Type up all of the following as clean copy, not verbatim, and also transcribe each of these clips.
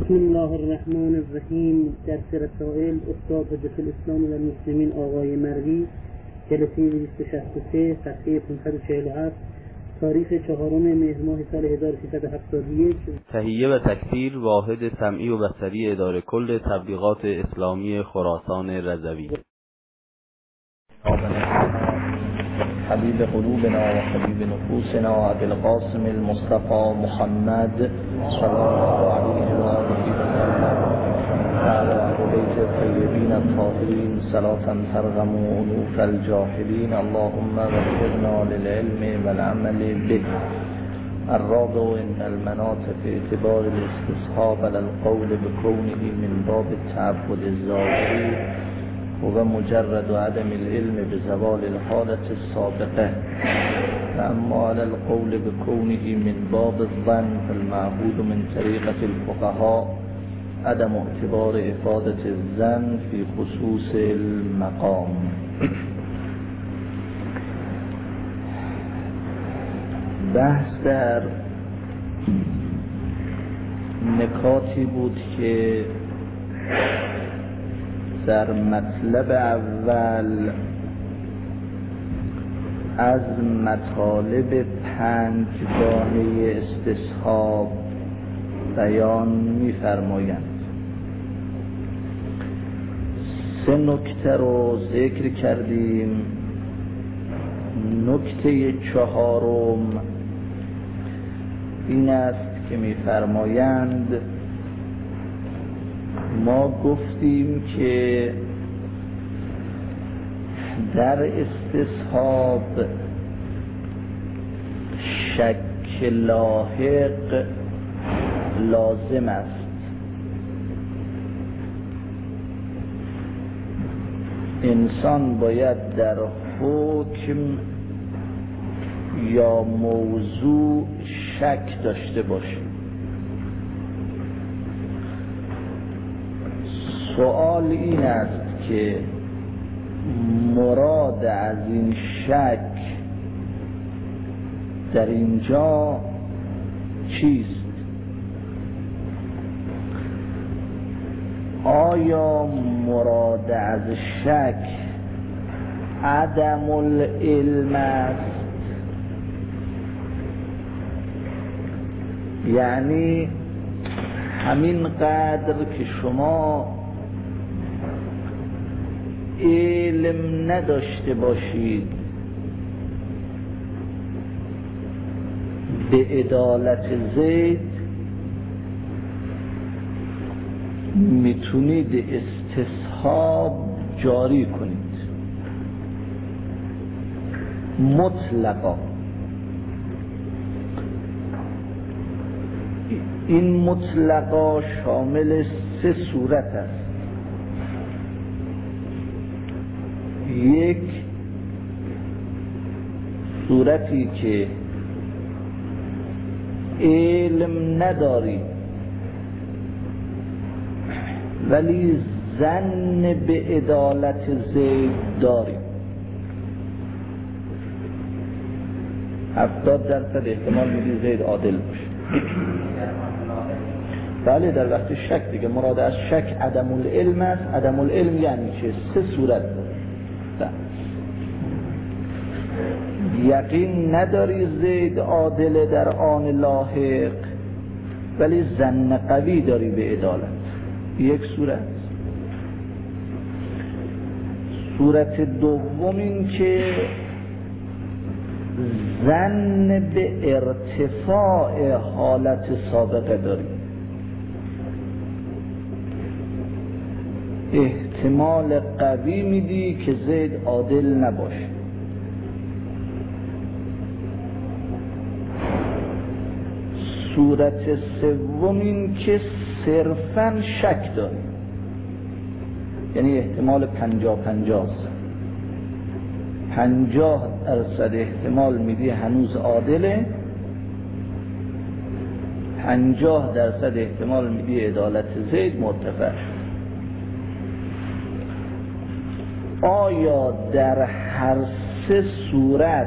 بسم الله الرحمن الرحیم. درس رسائل استاد حجت الاسلام و المسلمین آقای مروی، جلسه 263 صفحه 547، تاریخ 4 مهر ماه سال 1371. تهیه و تکثیر واحد سمعی و بصری اداره کل تبلیغات اسلامی خراسان رضوی. حبیب قلوبنا و حبیب نفوسنا ابی القاسم المصطفى محمد صلی الله علیه و آله و سلم و علی اهل بیت الطیبین الطاهرین صلاة ترغم انوف الجاهلین. اللهم وفقنا للعلم والعمل به. الرابع عند المناط في اعتبار الاستصحاب على القول بكونه من باب التعبد الظاهري و مجرد عدم العلم بزوال الحالة السابقة، اما على القول بكونه من باب الظن فالمعهود من طريقة الفقهاء عدم اعتبار افادة الظن في خصوص المقام. بحث در نکاتی بود که در مطلب اول از مطالب 5 گانه استصحاب بیان می‌فرمایند. 3 نکته رو ذکر کردیم. نکته 4 این است که می‌فرمایند ما گفتیم که در استصحاب شک لاحق لازم است. انسان باید در حکم یا موضوع شک داشته باشه. سوال این است که مراد از این شک در اینجا چیست؟ آیا مراد از شک عدم العلم است؟ یعنی همین قدر که شما علم نداشته باشید به عدالت زید میتونید استصحاب جاری کنید مطلقا. این مطلقا شامل 3 صورت است. یک صورتی که علم نداری ولی ظن به عدالت زید داری. 70% احتمال میدی زید عادل باشه. بله، در وقت شک دیگه مراد از شک عدم العلم است. عدم العلم یعنی چه؟ 3 صورت داره. یقین نداری زید عادل در آن لاحق ولی ظن قوی داری به عدالت. یک صورت. صورت دوم این که ظن به ارتفاع حالت سابقه داری. احتمال قوی میدی که زید عادل نباشه. صورت سوم این که صرفاً شک داری، یعنی احتمال 50-50 50% احتمال میدی هنوز عادله، 50% احتمال میدی عدالت زید مرتفع. آیا در هر 3 صورت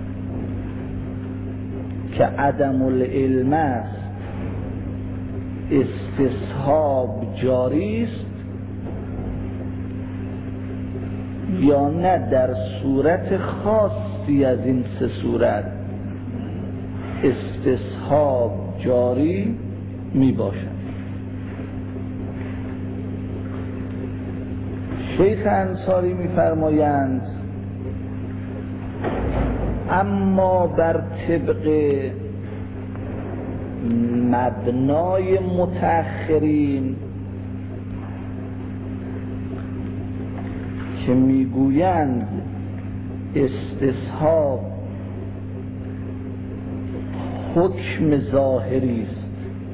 که عدم العلم است استصحاب جاری است یا نه در صورت خاصی از این سه صورت استصحاب جاری می باشد. شیخ انصاری می فرمایند اما بر طبق مبنای متأخرین که میگویند استصحاب حکم ظاهری است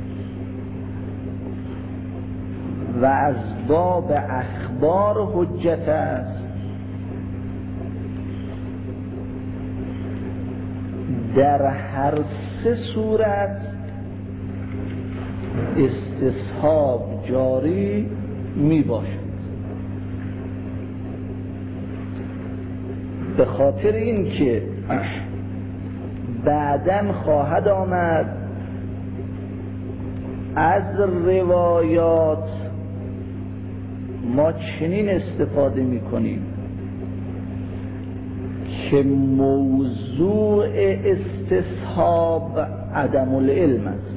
و از باب اخبار حجت است، در هر سه صورت استصحاب جاری می باشد. به خاطر این که بعداً خواهد آمد از روایات ما چنین استفاده می کنیم که موضوع استصحاب عدم العلم است.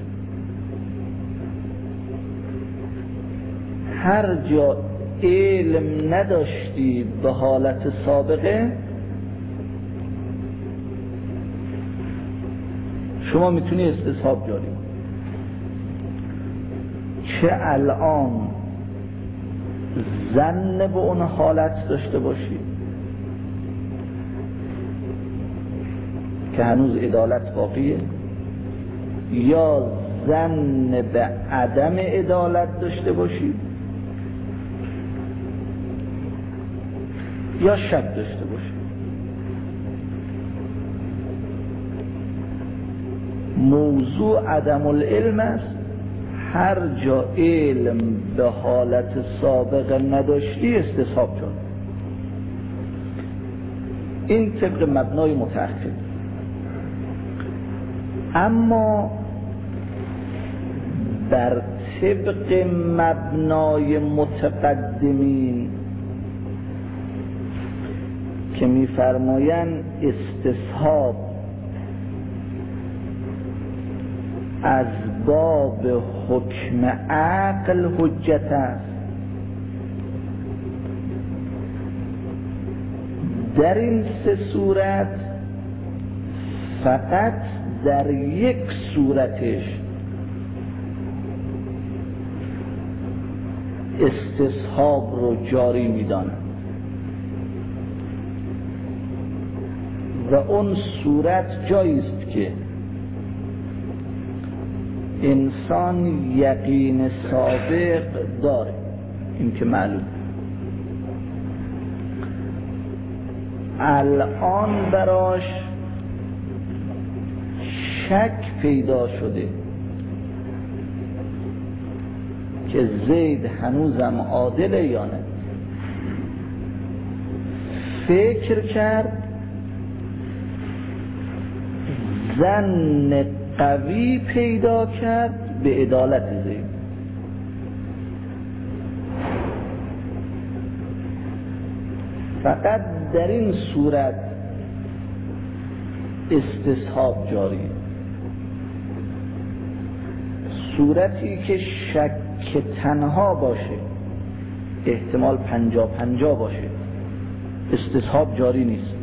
هر جا علم نداشتی به حالت سابقه شما میتونی استصحاب جاری کنی، چه الان ظن به اون حالت داشته باشی که هنوز عدالت باقیه، یا ظن به عدم عدالت داشته باشی، یا شک داشته باشی. موضوع عدم العلم است. هر جا علم به حالت سابقه نداشتی استصحاب جاری. این طبق مبنای متأخر. اما بر طبق مبنای متقدمین که می‌فرمایند استصحاب از باب حکم عقل حجت است، در این سه صورت فقط در یک صورتش استصحاب رو جاری می‌دانند و اون صورت جایی است که انسان یقین سابق داره، این که معلوم. الان براش شک پیدا شده که زید هنوزم عادله یا نه. فکر کرد، ظن قوی پیدا کرد به عدالت زید. فقط در این صورت استصحاب جاری. صورتی که شک تنها باشه، احتمال 50-50 باشه، استصحاب جاری نیست.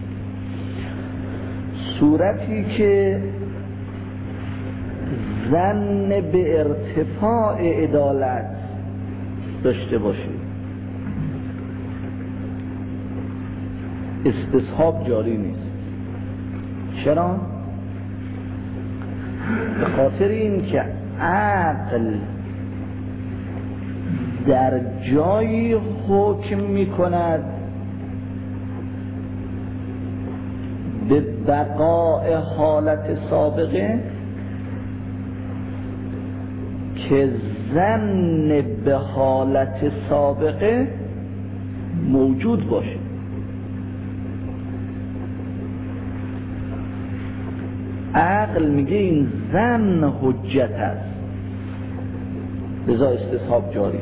صورتی که ظن به ارتفاع عدالت داشته باشه، استصحاب جاری نیست. چرا؟ به خاطر این که عقل در جایی حکم می کند به بقاء حالت سابقه که ظن به حالت سابقه موجود باشه. عقل میگه این ظن حجت است، لذا استصحاب جاری.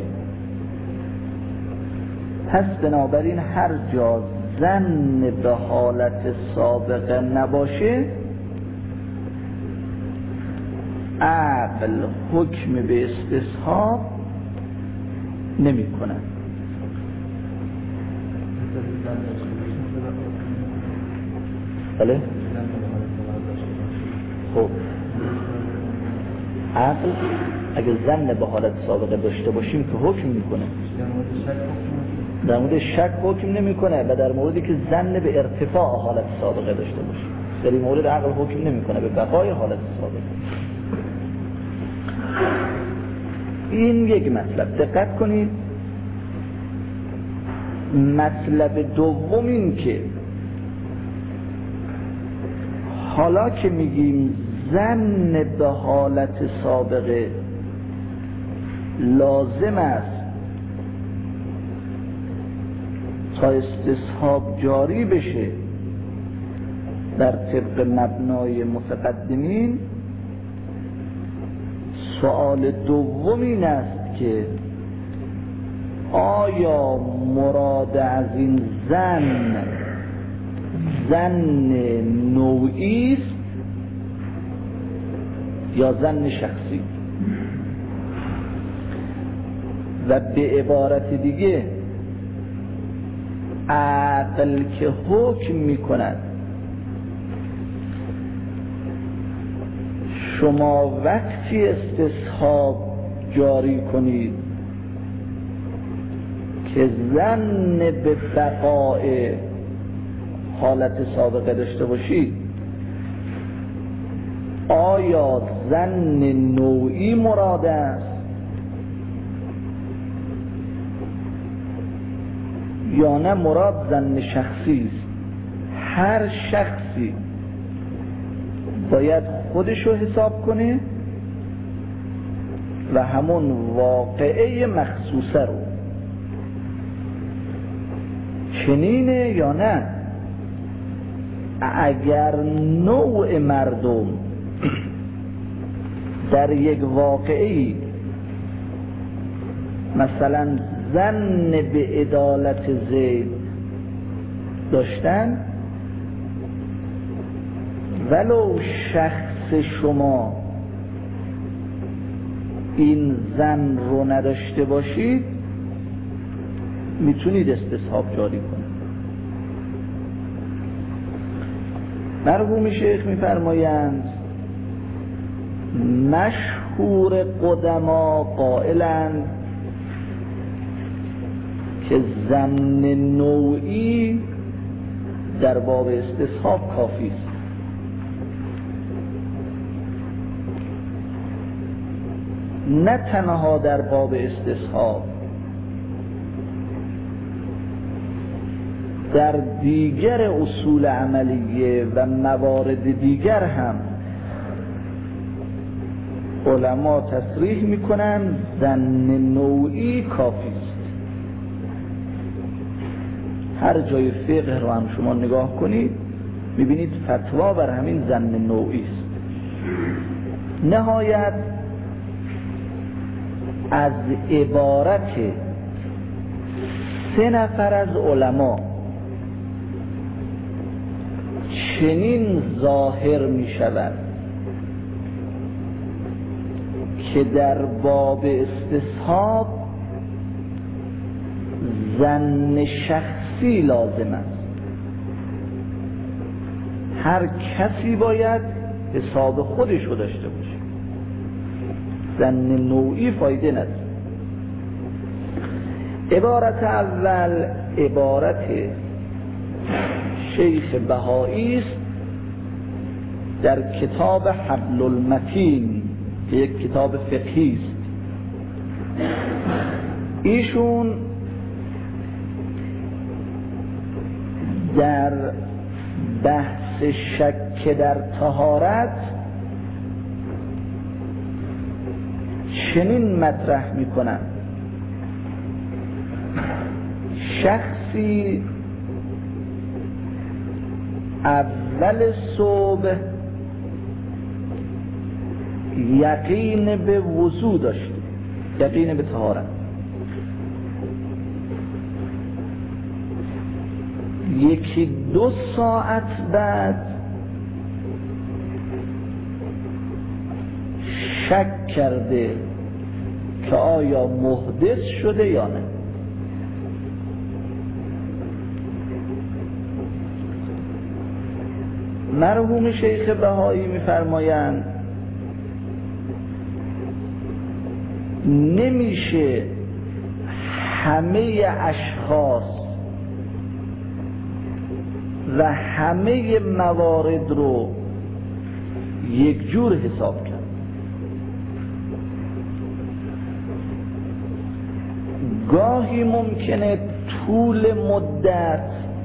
پس بنابراین هر جا ظن به حالت سابقه نباشه، عقل حکم به استصحاب نمی کنه. بله؟ خب عقل اگه ظن به حالت سابقه داشته باشیم که حکم میکنه. در مورد شک حکم نمیکنه و در موردی که ظن به ارتفاع حالت سابقه داشته باشیم، در این مورد عقل حکم نمیکنه به بقای حالت سابقه. این یک مطلب. دقت کنید، مطلب دوم این که حالا که میگیم ظن به حالت سابقه لازم است تا استصحاب جاری بشه در طبق مبنای متقدمین، سوال دوم این است که آیا مراد از این ظن نوعی است یا ظن شخصی؟ و به عبارت دیگه عقل که حکم میکند، شما وقتی استصحاب جاری کنید که ظن به بقای حالت سابقه داشته باشید، آیا ظن نوعی مراد است یا نه مراد ظن شخصی است؟ هر شخصی باید خودشو حساب کنه و همون واقعه مخصوصه رو، چنینه یا نه؟ اگر نوع مردم در یک واقعی مثلا ظن به عدالت زید داشتن، ولو شخص شما این ظن رو نداشته باشید، میتونید استصحاب جاری کنید. مرحوم شیخ میفرمایند مشهور قدما قائلند که ظن نوعی در باب استصحاب کافی است. نه تنها در باب استصحاب، در دیگر اصول عملیه و موارد دیگر هم علما تصریح میکنن ظن نوعی کافی است. هر جای فقه رو هم شما نگاه کنید میبینید فتوا بر همین ظن نوعی است. نهایت از عبارت 3 نفر از علما چنین ظاهر می شود که در باب استصحاب ظن شخصی لازم است. هر کسی باید حساب خودش رو داشته باشه، ظن نوعی فایده نداره. عبارت اول عبارت شیخ بهایی است در کتاب حبل المتین که یک کتاب فقهی است. ایشون در بحث شک در طهارت چنین مطرح میکنن: شخصی اول صبح یقین به وضو داشته، یقین به طهارت. یکی 2 ساعت بعد شک کرده که آیا محدث شده یا نه. مرحوم شیخ بهایی می‌فرمایند نمیشه همه اشخاص و همه موارد رو یک جور حساب کرد. گاهی ممکنه طول مدت،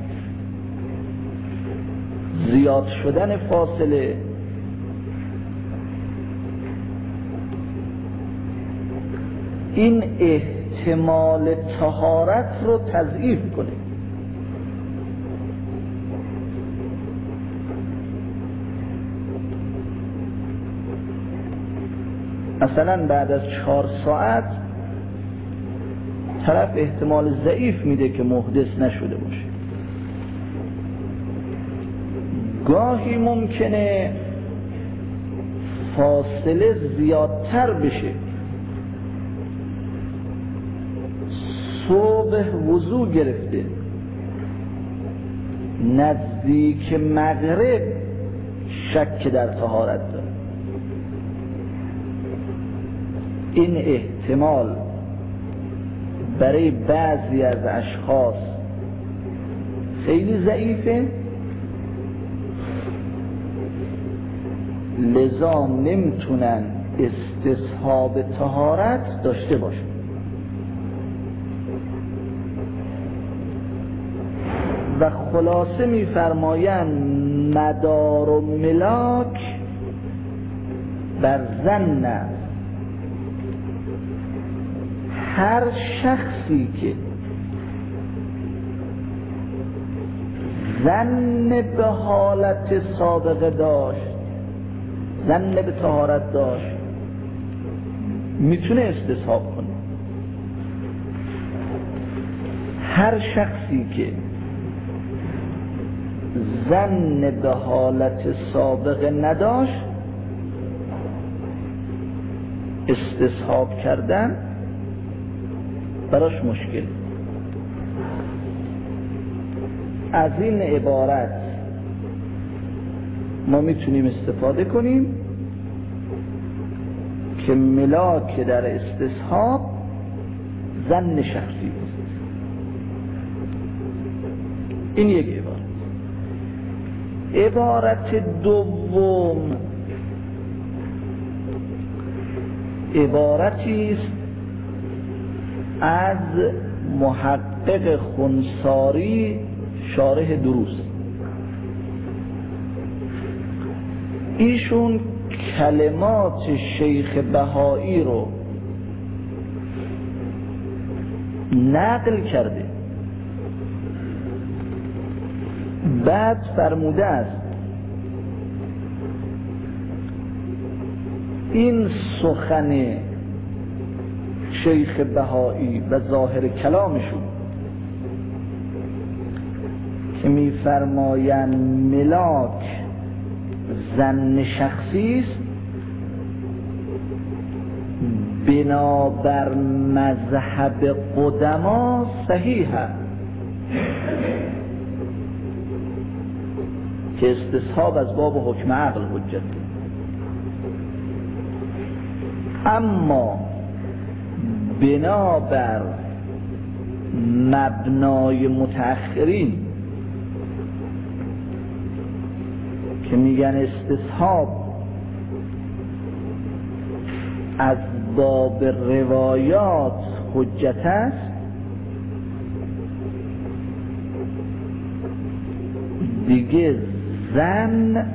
زیاد شدن فاصله، این احتمال طهارت رو تضعیف کنه. مثلا بعد از 4 ساعت طرف احتمال ضعیف میده که محدث نشده باشه. گاهی ممکنه فاصله زیادتر بشه، صبح وضو گرفته، نزدیک مغرب شک در طهارت داره. این احتمال برای بعضی از اشخاص خیلی ضعیفه، لذا نمیتونن استصحاب طهارت داشته باشن. و خلاصه میفرمایند مدار و ملاک بر ظن است. هر شخصی که ظن به حالت سابقه داشت، ظن به طهارت داشت، میتونه استصحاب کنه. هر شخصی که ظن به حالت سابقه نداشت، استصحاب کردن براش مشکل. از این عبارت ما میتونیم استفاده کنیم که ملاک در استصحاب ظن شخصی است. این یک عبارت. عبارت دوم عبارتی است از محقق خنثاری شارح دروس. ایشون کلمات شیخ بهایی رو نقل کرده، بعد فرموده است این سخن شیخ بهایی و ظاهر کلامشون که میفرمایند ملاک ظن شخصی است، بنابر مذهب قدما صحیح است که استصحاب از باب حکم عقل حجت. اما بنابر مبنای متأخرین که میگن استصحاب از باب روایات حجت است، دیگه ظن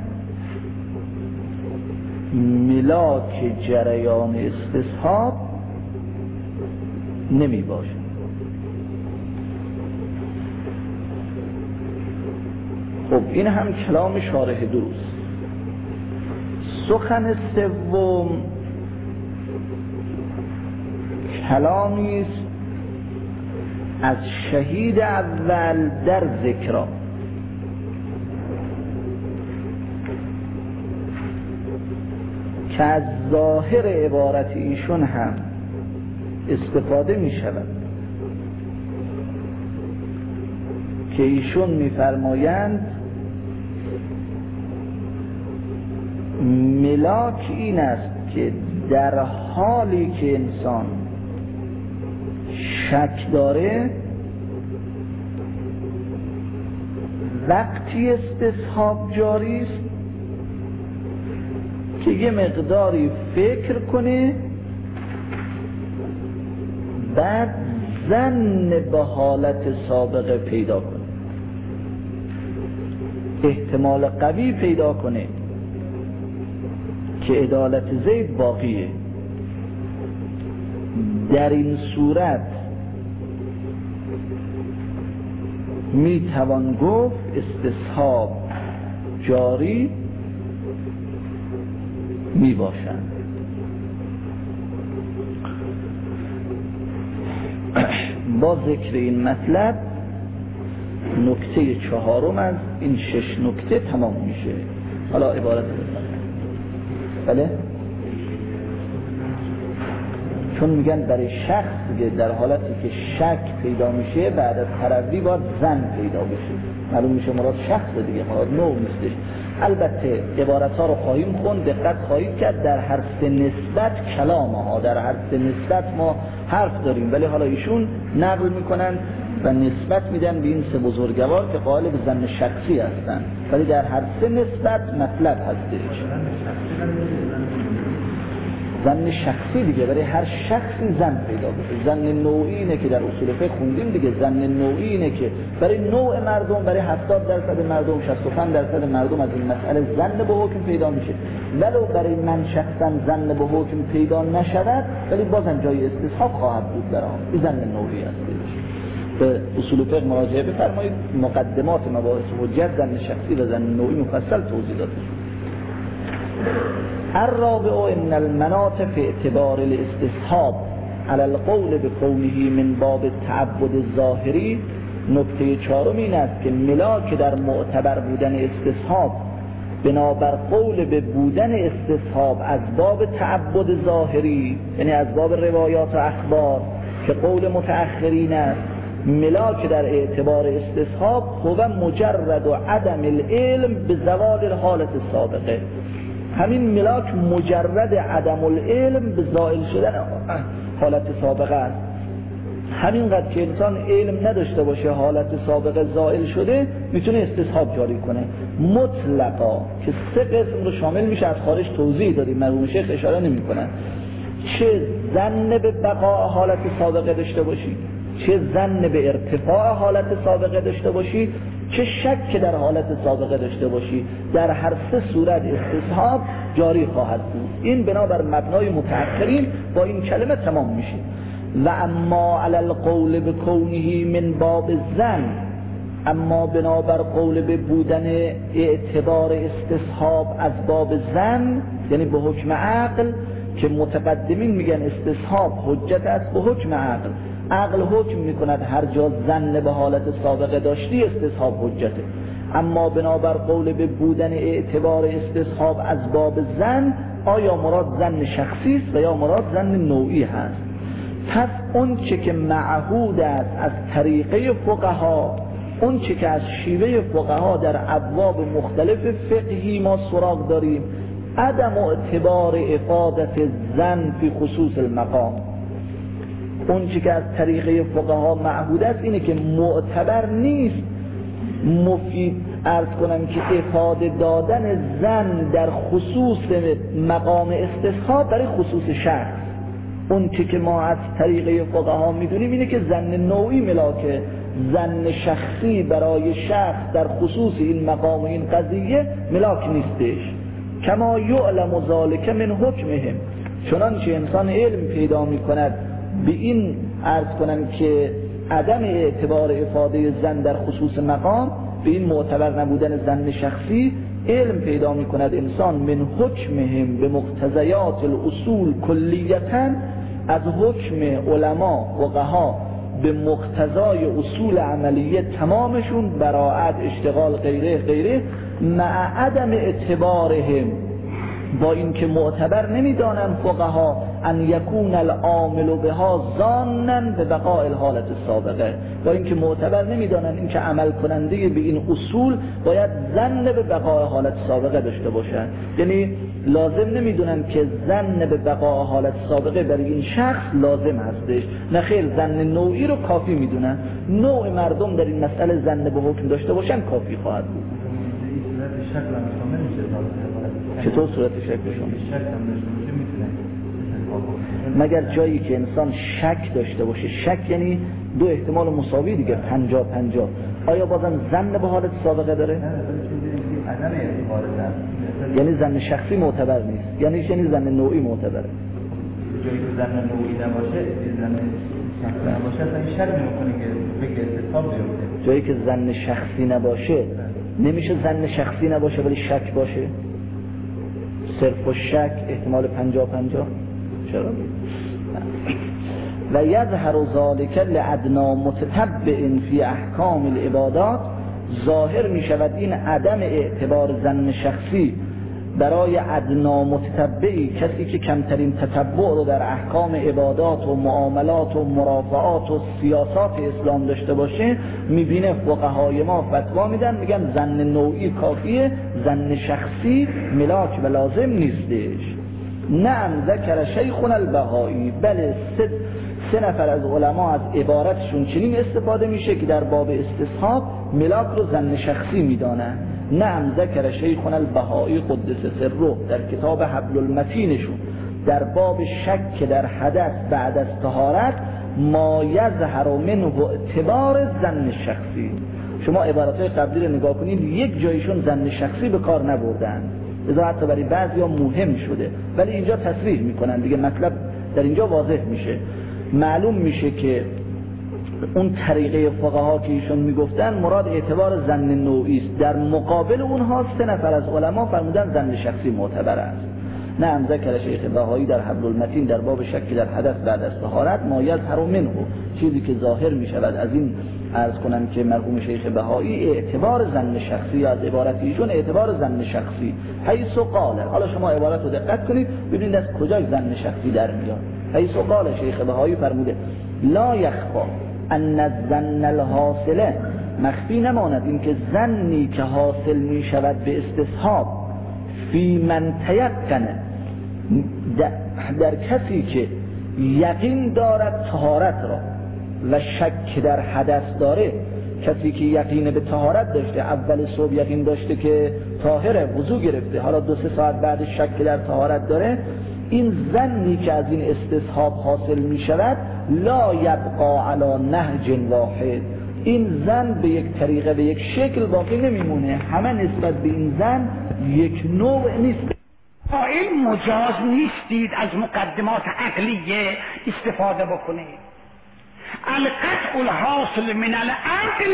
ملاک جریان استصحاب نمی باشه. خب این هم کلام شارح دروس. سخن سوم کلامی است از شهید اول در ذکرا که از ظاهر عبارت ایشون هم استفاده می شود که ایشون می فرمایند ملاک این است که در حالی که انسان شک داره وقتی استصحاب جاری است که یه مقداری فکر کنه بعد ظن به حالت سابقه پیدا کنه، احتمال قوی پیدا کنه که عدالت زید باقیه. در این صورت می توان گفت استصحاب جاری می باشند. با ذکر این مطلب نکته 4 از این 6 نکته تمام میشه. حالا عبارت بله؟ چون میگن برای شخص در حالتی که شک پیدا میشه بعد از تروی باید ظن پیدا بشه، معلوم میشه مراد شخص دیگه، مراد نوع نیستش. البته عبارت ها رو خواهیم خوند، دقت خواهید کرد در هر سه نسبت کلام ها، در هر سه نسبت ما حرف داریم، ولی حالا ایشون نقل میکنن و نسبت میدن به این سه بزرگوار که قائل به ظن شخصی هستن، ولی در هر سه نسبت مطلب هستش. ظن شخصی دیگه برای هر شخصی ظن پیدا بشه. ظن نوعی اینه که در اصول فقه خوندیم دیگه، ظن نوعی اینه که برای نوع مردم، برای 70% مردم، 65% مردم از این مسئله ظن به حکم پیدا میشه، ولو برای من شخصا ظن به حکم پیدا نشود ولی بازم جای استصحاب خواهد بود برام. این ظن نوعی هستش. به اصول فقه مراجعه بفرمایید، مقدمات مباحث حجت ظن شخصی و ظن نوعی مفصل توضیح داده شده. الرابع ان المناط في اعتبار الاستصحاب على القول بكونه من باب التعبد الظاهری. نکته 4 این است که ملاک در معتبر بودن استصحاب بنابر قول به بودن استصحاب از باب تعبد ظاهری، یعنی از باب روایات و اخبار که قول متأخرین است، ملاک در اعتبار استصحاب هو مجرد و عدم العلم به زوال الحالت السابقه. همین ملاک مجرد عدم العلم به زائل شدن حالت سابقه است. همینقدر که انسان علم نداشته باشه حالت سابقه زائل شده میتونه استصحاب جاری کنه مطلقا، که 3 قسم رو شامل میشه، از خارج توضیح دادیم، مرحوم شیخ اشاره نمی کنن. چه ظن به بقاء حالت سابقه داشته باشی، چه ظن به ارتفاع حالت سابقه داشته باشی، چه شک در حالت سابقه داشته باشی، در هر 3 صورت استصحاب جاری خواهد بود. این بنابر مبنای متأخرین با این کلمه تمام میشه. و اما علی القول بکونه من باب الظن، اما بنابر قول به بودن اعتبار استصحاب از باب ظن، یعنی به حکم عقل، که متقدمین میگن استصحاب حجت است به حکم عقل. عقل حکم میکند هر جا ظن به حالت سابقه داشتی استصحاب حجته. اما بنابر قول به بودن اعتبار استصحاب از باب ظن، آیا مراد ظن شخصی است و یا مراد ظن نوعی هست؟ پس اون چه که معهود است از طریقه فقها، اون چه که از شیوه فقها در ابواب مختلف فقهی ما سراغ داریم، عدم اعتبار افادت ظن فی خصوص المقام. اون چی که از طریقه فقها معهود است اینه که معتبر نیست مفید عرض کنم که افاده دادن ظن در خصوص مقام استصحاب برای خصوص شخص. اون چی که ما از طریقه فقها میدونیم اینه که ظن نوعی ملاکه، ظن شخصی برای شخص در خصوص این مقام و این قضیه ملاک نیستش. کما یعلم ذلک من حکمهم، چنانچه انسان علم پیدا میکند به این عرض کنم که عدم اعتبار افاده ظن در خصوص مقام، به این معتبر نبودن ظن شخصی، علم پیدا میکند انسان من حکمهم به مقتضیات الاصول کلیتاً، از حکم علما فقها به مقتضای اصول عملیه تمامشون براءت، اشتغال، غیره مع عدم اعتبارهم، با اینکه معتبر نمیدانن فقها ان یکون العامل بها ظانا به بقاء الحالت السابقه، با اینکه معتبر نمیدانن اینکه عمل کننده به این اصول باید ظن به بقاء حالت سابقه داشته باشن. یعنی لازم نمیدونن که ظن به بقاء حالت سابقه برای این شخص لازم هستش، نه خیر، ظن نوعی رو کافی میدونن. نوع مردم در این مسئله ظن به حکم داشته باشن کافی خواهد بود. چطور صورت شک بشون؟ مگر جایی که انسان شک داشته باشه. شک یعنی دو احتمال مساوی دیگه، 50-50. آیا بازم ظن به حالت سابقه داره؟ یعنی ظن شخصی معتبر نیست، یعنی ظن نوعی معتبره. جایی که ظن نوعی نباشه، ظن شخصی نباشه، اصلا شک نمی‌کنه که بگه استثاب بیفته. جایی که ظن شخصی نباشه، نمیشه ظن شخصی نباشه ولی شک باشه. صرف و شک احتمال 50-50. چرا؟ و یظهر ذلک لعدنا متتبع فی احکام العبادات، ظاهر می شود این عدم اعتبار ظن شخصی برای ادنا متتبعی، کسی که کمترین تتبع رو در احکام عبادات و معاملات و مرافعات و سیاسات اسلام داشته باشه، میبینه فقهای ما فتوا میدن، میگن ظن نوعی کافیه، ظن شخصی ملاک و لازم نیستش. نعم ذکر شیخنا البهایی، بله سه نفر از علما از عبارتشون چنین استفاده میشه که در باب استصحاب ملاک رو ظن شخصی میدانن. نعم ذکر شیخنا البهایی قدس سره در کتاب حبل المتینشون در باب شک در حدث بعد از طهارت ما یظهر منه اعتبار ظن شخصی. شما عبارتهای قبلی رو نگاه کنید، یک جایشون ظن شخصی به کار نبردن، لذا حتی برای بعضیا مهم شده، ولی اینجا تصریح میکنن دیگه، مطلب در اینجا واضح میشه، معلوم میشه که اون طریقه فقها که ایشون میگفتن مراد اعتبار ظن نوعی است. در مقابل اونها سه نفر از علما فرمودن ظن شخصی معتبر است. نعم ذکر شیخ بهایی در حبل المتین در باب شک در حدث بعد از طهارت ما یظهر منه، چیزی که ظاهر میشود از این عرض کنم که مرحوم شیخ بهایی اعتبار ظن شخصی، از عبارت ایشون اعتبار ظن شخصی حیث قال. حالا شما عبارت رو دقت کنید ببینید از کجا ظن شخصی در میاد. حیث قال شیخ بهایی فرموده لا یخفا ان الظن الحاصله، مخفی نماند اینکه ظنی که حاصل می شود به استصحاب فی من تیقنه، در کسی که یقین دارد طهارت را و شک در حدث داره. کسی که یقین به طهارت داشته، اول صبح یقین داشته که طاهره، وضو گرفته، حالا 2-3 ساعت بعد شک در طهارت داره، این ظنی که از این استصحاب حاصل می شود لا یبقا علی نهج واحد، این ظن به یک طریقه به یک شکل باقی نمیمونه، همه نسبت به این ظن یک نوع نیست. قائل مجاز نیستید از مقدمات عقلیه استفاده بکنید. القطع الحاصل من العقل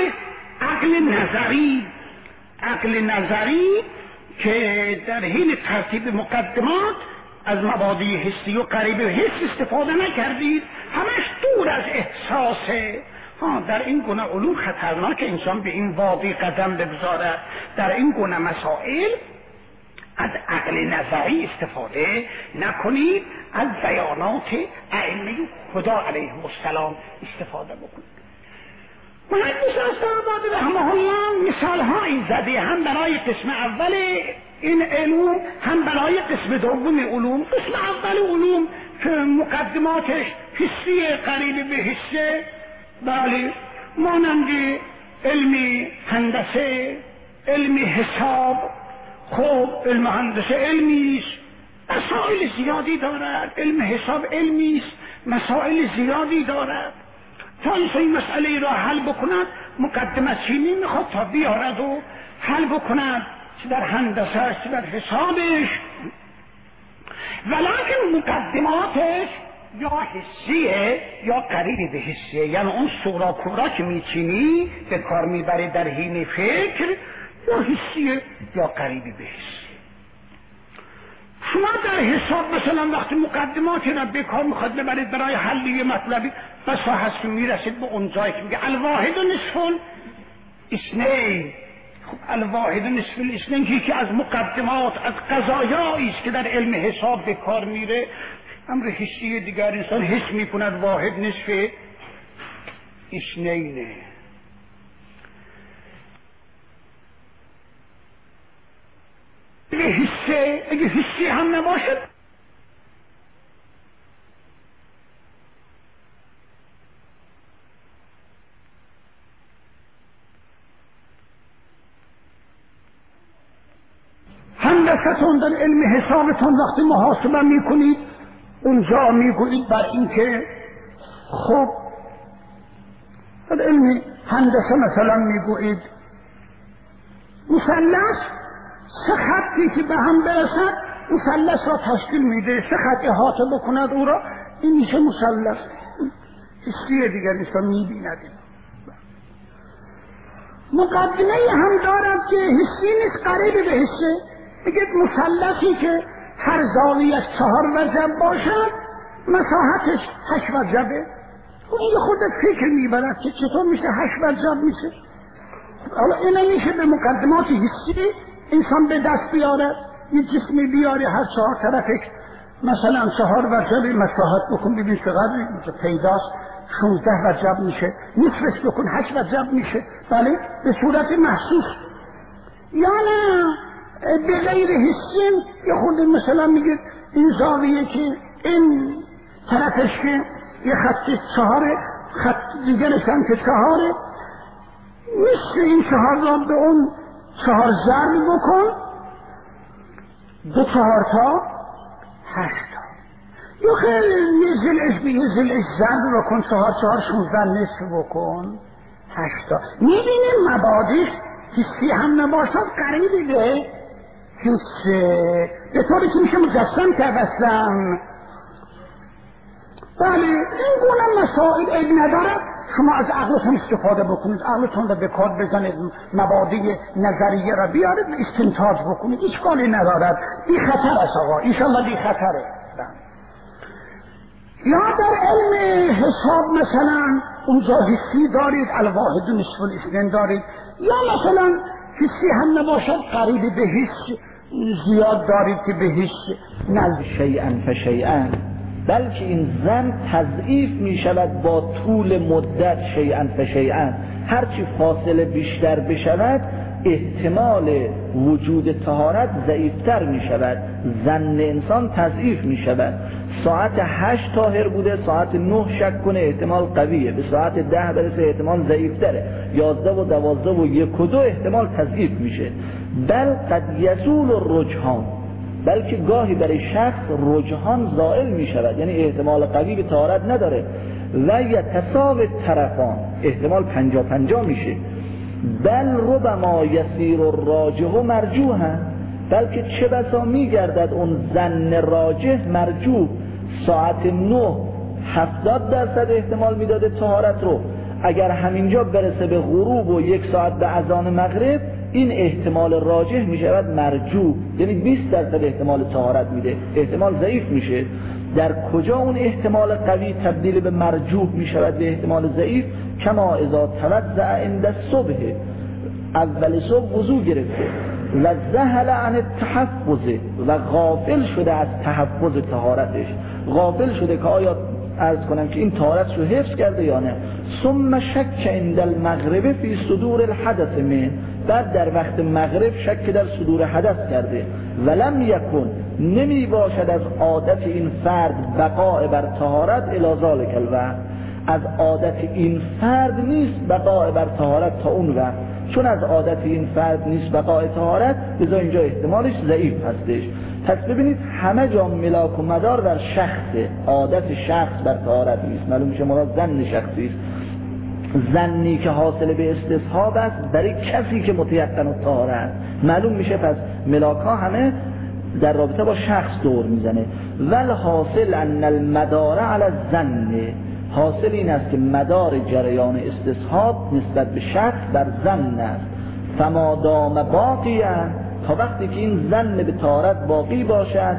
عقل نظری که در حین ترتیب مقدمات از مبادی حسی و قریب حس استفاده نکردید، همش دور از احساسه. در این گونه علوم خطرناک انسان به این وادی قدم بگذاره. در این گونه مسائل از عقل نظری استفاده نکنید، از بیانات ائمه خدا علیهم السلام استفاده بکنید. محدث استاد رحمه الله مثال هایی زده، هم برای قسم اول این علوم هم برای قسم دوم علوم. قسم اول علوم که مقدماتش حسی قریب به حسه، بله، مانند علم هندسه، علم حساب. خب علم هندسه علمیست، مسائل زیادی دارد، علم حساب علمیست، مسائل زیادی دارد. تا این مسئله را حل بکند مقدمه چینی میخواد تا بیارد و حل بکند، چه در هندسه چه در حسابش، ولکن مقدماتش یا حسیه یا قریب به حسیه، یعنی اون سوراکورا که میچینی به کار میبری در حین فکر یا حسیه یا قریب به حسیه. شما در حساب مثلا وقتی مقدماتی را به کار میخواد ببرید برای حل یه مطلبی، بس هست که میرسید به اون جایی که میگه الواحد نصف الاثنین. خب الواحد نصف الاثنین که از مقدمات، از قضایایی است که در علم حساب به کار میره. امر حسی دیگر انسان حس میکند واحد نصف اثنینه. اگه حسی هم نباشد هندستون در علم حسابتون وقتی محاسبه میکنید اونجا میگویید بر اینکه خب در علم هندسه مثلا میگویید مثلث سه خطی که به هم برسد مثلث را تشکیل میده، سه خط احاطه بکند او را، این میشه مثلث. حسی دیگر نیست، میبیند. مقدمه هم دارد که حسی نیست، قریب به حسی. بگید مثلثی که هر زاویه‌اش 4 وجب باشد مساحتش 8 وجبه. این خودت فکر میبرد که چطور میشه 8 وجب میشه. حالا این میشه به مقدمات حسی انسان به دست بیاره، یه جسمی بیاره هر 4 طرفش مثلا 4 وجب مساحت بکن ببین چقدر میشه، پیداست 16 وجب میشه، نصفش بکن 8 وجب میشه. بله به صورت محسوس. یا نه به غیر حسی یه خود مثلا میگه این زاویه که این طرفش که یه خط 4 خط دیگرش هم که 4 مثل این 4 را به اون 4 ضرب بکن 2 4 تا 8 تا. یا خیلی یه زلش به یه زلش ضرب بکن 4 4 16 نصف بکن 8 تا. میبینیم مبادیش حسی هم نباشد قریبی به حسه، به طوری که میشه مجسم کرد اصلا. بله این گونه مسائل عیب ندارد. شما از عقلتون استفاده بکنید، عقلتون را به کار بزنید، مبادی نظریه را بیارید استنتاج بکنید، اشکالی ندارد. بی خطر است آقا، انشالله بی خطره. یا در علم حساب مثلا اونجا حسی دارید، الواحد نصف الاثنین دارید. یا مثلا حسی هم نباشد قریب به حس زیاد دارید که به حس نه شیئا فشیئا، بلکه این زن تضعیف می شود با طول مدت. شیئا فشیئا، هرچی فاصله بیشتر بشود احتمال وجود طهارت ضعیفتر می شود، زن انسان تضعیف می شود. ساعت 8 طاهر بوده، ساعت 9 شک کنه احتمال قویه، به ساعت 10 برسه احتمال ضعیفتره، 11 و 12 و 1 و 2 احتمال تضعیف میشه. بل قد یزول الرجحان، بلکه گاهی برای شخص رجحان زائل می شود، یعنی احتمال قوی به طهارت نداره. و یتساوی طرفان، احتمال 50-50 میشه. بل ربما یسیر الراجح مرجوحا، بلکه چه بسا میگردد اون ظن راجح مرجوح. ساعت 9 70% احتمال میداده طهارت رو، اگر همینجا برسه به غروب و 1 ساعت به اذان مغرب این احتمال راجح میشود مرجوح، یعنی 20% احتمال طهارت میده، احتمال ضعیف میشه. در کجا اون احتمال قوی تبدیل به مرجوح میشود به احتمال ضعیف؟ کما اذا توضع عند الصبح، اول صبح وضو گرفته و ذهل عن التحفظ و غافل شده از تحفظ طهارتش، غافل شده که آیا عرض کنم که این طهارتش رو حفظ کرده یا نه. ثم شک عند المغرب فی صدور الحدث من، بعد در وقت مغرب شک در صدور حدث کرده. ولم یکن، نمی باشد از عادت این فرد بقاء بر طهارت الی ذلک الوقت، از عادت این فرد نیست بقاء بر طهارت تا اون وقت، چون از عادت این فرد نیست بقاء طهارت، لذا اینجا احتمالش ضعیف هستش. پس ببینید همه جا ملاک و مدار در شخصه، عادت شخص بر طهارت نیست، معلوم میشه مراد زن شخصی است. زنی که حاصل به استصحاب است برای کسی که متیقن الطهارت، معلوم میشه پس ملاک ها همه در رابطه با شخص دور میزنه. ول حاصل ان المدار علی الظن، حاصل این است که مدار جریان استصحاب نسبت به شخص بر ظن است. فما دام باقیا، تا وقتی که این ظن به طهارت باقی باشد،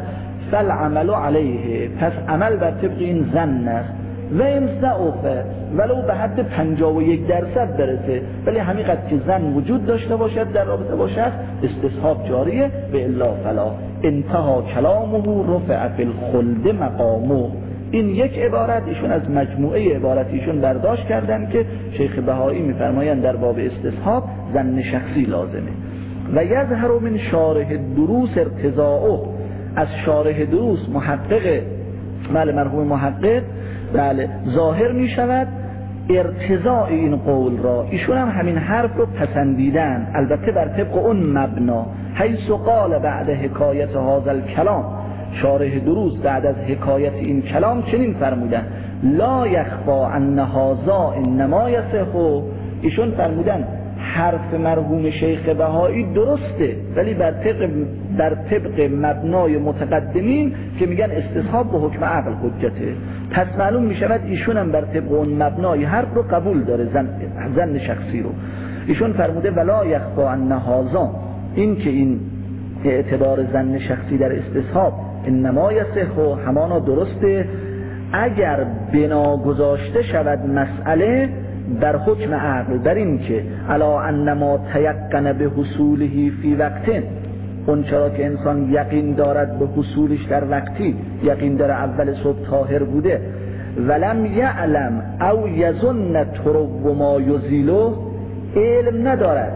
فالعمل علیه، پس عمل بر طبق این ظن است. و این ضعفه ولو به حد 51% برسه، ولی همینقدر که ظن وجود داشته باشد در رابطه باشد استصحاب جاریه. و الا فلا. انتها کلامه رفع فی الخلد مقامه. این یک عبارت ایشون از مجموعه عبارتیشون برداشت کردن که شیخ بهایی میفرمایند در باب استصحاب ظن شخصی لازمه. و یظهر من شارح دروس ارتضاعه، از شارح دروس محقق مرحوم محقق بله ظاهر می شود ارتضاع این قول را. ایشون هم همین حرف رو پسندیدن، البته بر طبق اون مبنا. حیث قال بعد حکایت هذا الکلام، شارح دروس بعد از حکایت این کلام چنین فرمودن: لا یخفا ان هذا انما یصح. ایشون فرمودن حرف مرحوم شیخ بهایی درسته، ولی بر طبق مبنای متقدمین که میگن استصحاب به حکم عقل حجته. پس معلوم میشود ایشون هم بر طبق اون مبنای حرف رو قبول داره، ظن شخصی رو. ایشون فرموده ولا یخفا ان هذا، این که این اعتبار ظن شخصی در استصحاب انما یصح همانا درسته اگر بنا گذاشته شود مسئله در حکم عقل، در این که علا انما تیقن به حصوله فی وقتین، اون چرا که انسان یقین دارد به حصولش در وقتی، یقین داره اول صبح طاهر بوده، ولم یعلم او یظن ترو ما یزیلو، علم ندارد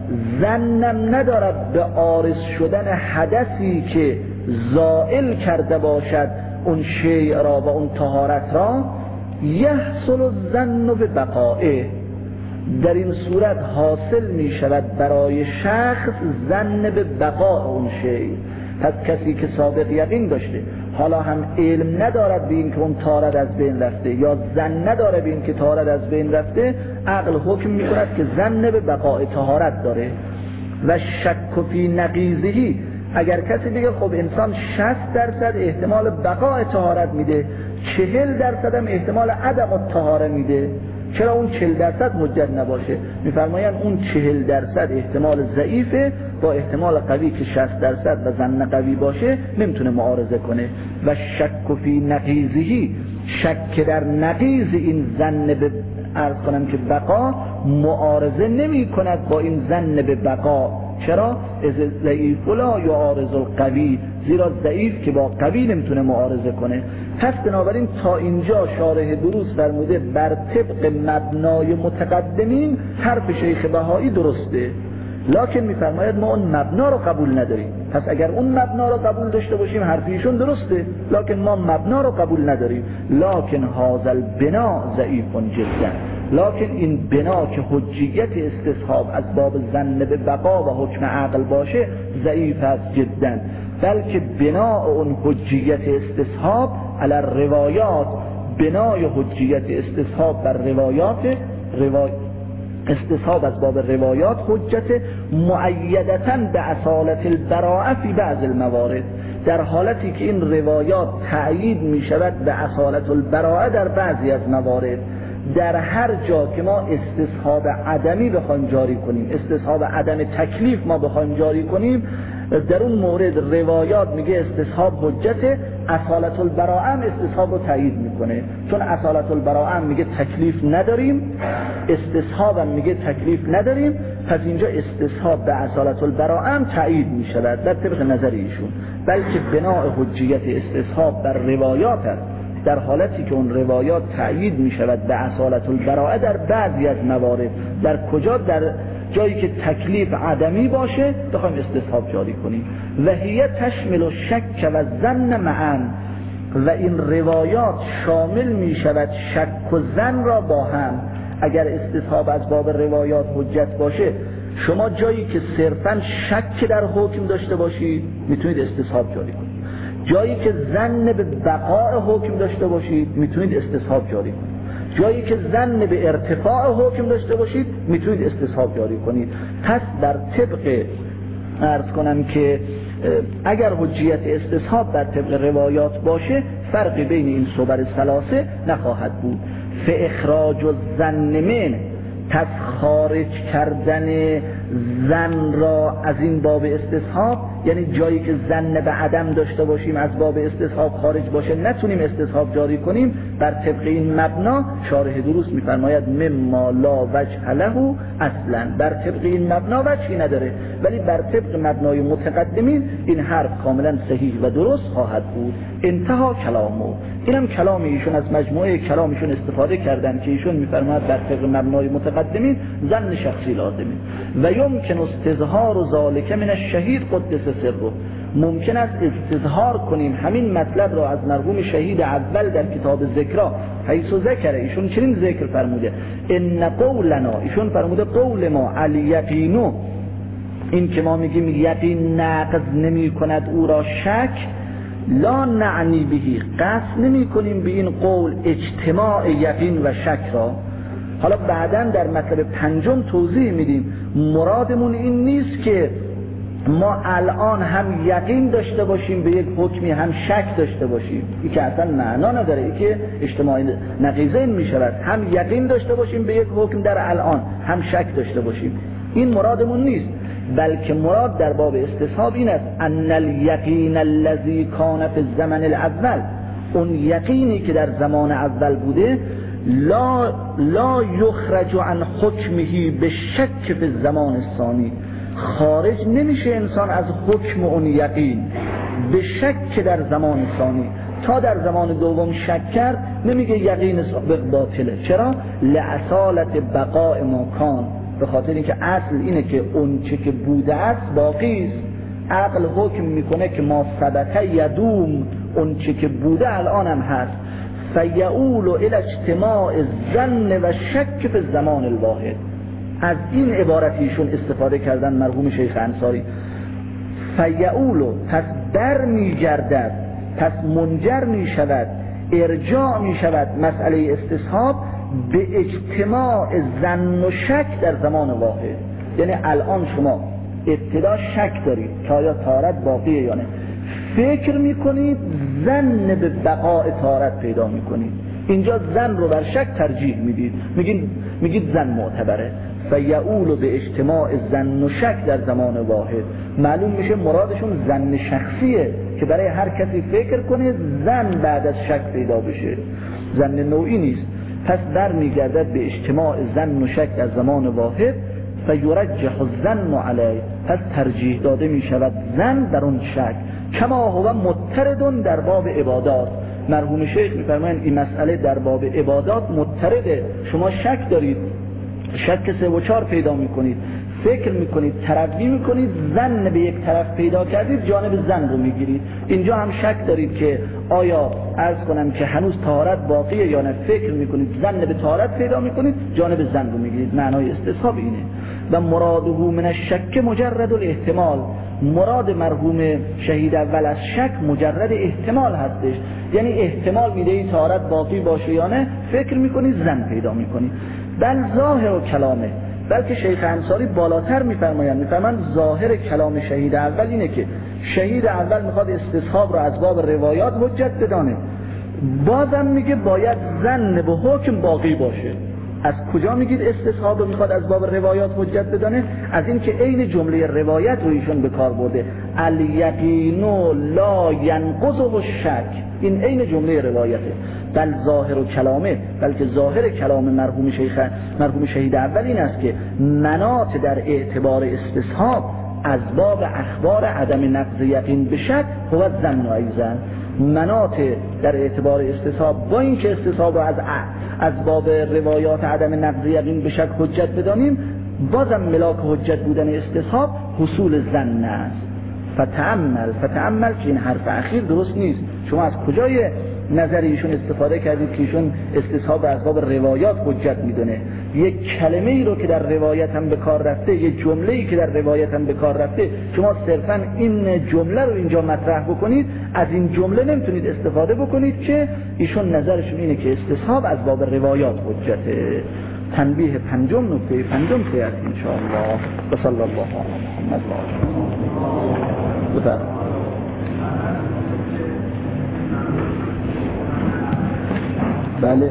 ظنم ندارد به عارض شدن حدثی که زائل کرده باشد اون شیء را و اون طهارت را، یحصل الظن ببقائه، در این صورت حاصل می شود برای شخص ظن به بقاء اون شیء. پس کسی که سابق یقین داشته حالا هم علم ندارد به این که اون طهارت از بین رفته، یا ظن نداره به این که طهارت از بین رفته، عقل حکم می کند که ظن به بقاء طهارت داره. و شک فی نقیضه، اگر کسی بگه خب انسان 60% احتمال بقاء طهارت میده، 40% هم احتمال عدم الطهاره میده، چرا اون 40% حجت نباشه؟ میفرمایند اون 40% احتمال ضعیفه با احتمال قوی که 60% و ظن قوی باشه نمیتونه معارضه کنه. و شک فی نقیضه، شک در نقیض این ظن به عرض کنم که بقا معارضه نمی کند با این ظن به بقا. چرا؟ از ضعیف لا یعارض القوی، زیرا ضعیف که با قوی نمیتونه معارضه کنه. پس بنابراین تا اینجا شارح دروس فرموده بر طبق مبنای متقدمین حرف شیخ بهایی درسته، لکن میفرماید ما اون مبنا رو قبول نداریم. پس اگر اون مبنا رو قبول داشته باشیم حرفیشون درسته، لکن ما مبنا رو قبول نداریم. لکن هذا البنا ضعیف جدا، لکن این بنا که حجیت استصحاب از باب ظن به بقا و حکم عقل باشه ضعیف است جدا، بلکه بنا اون حجیت استصحاب علی الروایات، بنای حجیت استصحاب بر روایات، استصحاب از باب روایات حجت مؤیدتاً به اصالت البراءه فی بعض الموارد، در حالتی که این روایات تأیید می شود به اصالت البراءه در بعضی از موارد. در هر جا که ما استصحاب عدمی بخوایم جاری کنیم، استصحاب عدم تکلیف ما بخوایم جاری کنیم، در اون مورد روایات میگه استصحاب حجت، اصالت البراءه استصحاب رو تایید میکنه، چون اصالت البراءه میگه تکلیف نداریم، استصحاب هم میگه تکلیف نداریم، پس اینجا استصحاب به اصالت البراءه تایید میشود در طبق نظر ایشون، بلکه بناء حجیت استصحاب بر روایات است، در حالتی که اون روایات تأیید می شود به اصالت البراءه در بعضی از موارد. در کجا؟ در جایی که تکلیف عدمی باشه بخوایم استصحاب جاری کنیم. و هی تشمل و شک و ظن معا، و این روایات شامل می شود شک و ظن را با هم. اگر استصحاب از باب روایات حجت باشه، شما جایی که صرفاً شک در حکم داشته باشید میتونید استصحاب جاری کنید، جایی که ظن به بقاء حکم داشته باشید میتونید استصحاب جاری کنید، جایی که ظن به ارتفاع حکم داشته باشید میتونید استصحاب جاری کنید. پس در طبق عرض کنم که اگر حجیت استصحاب در طبق روایات باشه فرقی بین این صور ثلاثه نخواهد بود. فاخراج الظن من، پس خارج کردن ظن را از این باب استصحاب یعنی جایی که ظن به عدم داشته باشیم از باب استصحاب خارج باشه نتونیم استصحاب جاری کنیم، بر طبق این مبنا شارح درست میفرماید مما لا وجه له اصلا، بر طبق این مبنا وجهی نداره، ولی بر طبق مبنای متقدمین این حرف کاملا صحیح و درست خواهد بود. انتها کلامو، اینم کلام ایشون، از مجموعه کلامشون استفاده کردن که ایشون میفرماید بر طبق مبنای متقدمین ظن شخصی لازمه و یمکن استظهار ذلک من الشهید قدس سره، ممکن است استظهار کنیم همین مطلب را از مرحوم شهید اول در کتاب ذکرا، حیث ذکر ایشون چنین ذکر فرموده ان قولنا، ایشون فرموده قول ما الیقینو، این که ما میگیم یقین نقض نمی کند او را شک، لا نعنی بهی، قصد نمی کنیم به این قول اجتماع یقین و شک را. حالا بعداً در مطلب پنجم توضیح میدیم مرادمون این نیست که ما الان هم یقین داشته باشیم به یک حکمی هم شک داشته باشیم، این که اصلا معنا نداره، این که اجتماع نقیضین میشود، هم یقین داشته باشیم به یک حکم در الان هم شک داشته باشیم، این مرادمون نیست، بلکه مراد در باب استصحاب این است ان الیقین الذی کان فی الزمن الاول، اون یقینی که در زمان اول بوده لا یخرج عن حکمه به شک فی الزمان الثانی، خارج نمیشه انسان از حکم اون یقین به شک در زمان ثانی، تا در زمان دوم شک کرد نمیگه یقین باطله. چرا؟ لعصالت بقاء ما کان، به خاطر اینکه اصل اینه که اون چه که بوده است باقی است. عقل حکم میکنه که ما ثبت یدوم، اون چه که بوده الان هم هست. فیعول الی اجتماع الظن و شک فی الزمان الواحد، از این عبارتیشون استفاده کردن مرحوم شیخ انصاری. فیعول، پس در میگردد، پس منجر میشود، ارجاع میشود مسئله استصحاب به اجتماع ظن و شک در زمان واحد. یعنی الان شما ابتدا شک دارید که آیا طهارت باقیه یا نه، فکر میکنید ظن به بقاء طهارت پیدا میکنید، اینجا ظن رو بر شک ترجیح میدید، میگید ظن معتبره. فیعول به اجتماع ظن و شک در زمان واحد، معلوم میشه مرادشون ظن شخصیه که برای هر کسی فکر کنه ظن بعد از شک پیدا بشه، ظن نوعی نیست. پس در میگردد به اجتماع ظن و شک در زمان واحد. فیرجح الظن علیه، پس ترجیح داده میشود ظن در اون شک. کما هو مضطرد در باب عبادات، مرحوم شیخ میفرمایند این مسئله در باب عبادات مضطرده. شما شک دارید، شک 3 و 4 پیدا میکنید، فکر میکنید، ترقی میکنید، ظن به یک طرف پیدا کردید، جانب ظن رو میگیرید. اینجا هم شک دارید که آیا عرض کنم که هنوز طهارت باقیه یا نه، فکر میکنید، ظن به طهارت پیدا میکنید، جانب ظن رو میگیرید. معنای استصحاب اینه. و مراده من الشک مجرد الاحتمال، مراد مرحوم شهید اول از شک مجرد احتمال هستش، یعنی احتمال میدهید طهارت باقی باشه یا نه، فکر میکنید، ظن پیدا میکنید. بل ظاهر و کلامه، بلکه شیخ انصاری بالاتر میفرمایند ظاهر کلام شهید اول اینه که شهید اول میخواد استصحاب رو از باب روایات حجت بدانه، بازم میگه باید ظن به حکم باقی باشه. از کجا میگید استصحاب رو میخواد از باب روایات حجت بدانه؟ از این که عین جمله روایت رو ایشون به کار برده، الیقین لا ینقضه الشک، این عین جمله روایته. بل ظاهر و کلامه، بلکه ظاهر کلام مرحوم شهید اول این است که مناط در اعتبار استصحاب از باب اخبار عدم نقض یقین به شک هو ظن و ایزن، مناط در اعتبار استصحاب با این که استصحاب از باب روایات عدم نقض یقین به شک حجت بدانیم، بازم ملاک حجت بودن استصحاب حصول ظن است. فتأمل که این حرف اخیر درست نیست. شما از کجای نظر ایشون استفاده کردید که ایشون استصحاب از باب روایات حجت میدونه؟ یک کلمه ای رو که در روایت هم به کار رفته، یک جمله ای که در روایت هم به کار رفته، شما صرفا این جمله رو اینجا مطرح بکنید، از این جمله نمیتونید استفاده بکنید که ایشون نظرشون اینه که استصحاب از باب روایات حجته. تنبیه پنجم، نکته پنجم خیلی ان شاء الله. و صلی الله علی محمد و آله. بله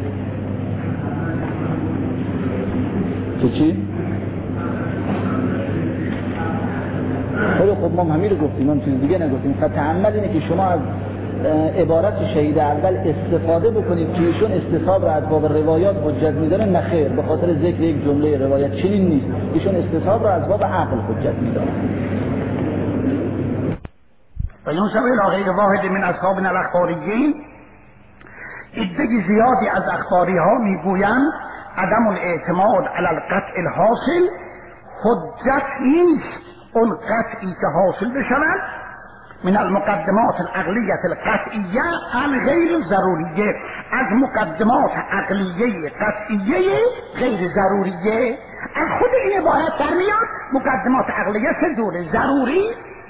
چی؟ خب ما همین رو گفتیم، هم چیز دیگه نگفتیم. فتعمل اینه که شما از عبارت شهید اول استفاده بکنید که ایشون استصحاب را از باب روایات حجت میداره. نه خیر، به خاطر ذکر یک جمله روایت چنین نیست، ایشون استصحاب را از باب عقل حجت میداره. و ینسب الی غیر واحد من اصحابنا الاخباریین، عده زیادی از اخباری ها میگویند عدم الاعتماد علی القطع الحاصل حجت نیست. اون قطعی که حاصل بشود من المقدمات العقلیه القطعیه الغیر ضروریه، از مقدمات عقلیه قطعیه غیر ضروریه. از خود این عبارت در میاد مقدمات عقلیه سه دوره: ضروری،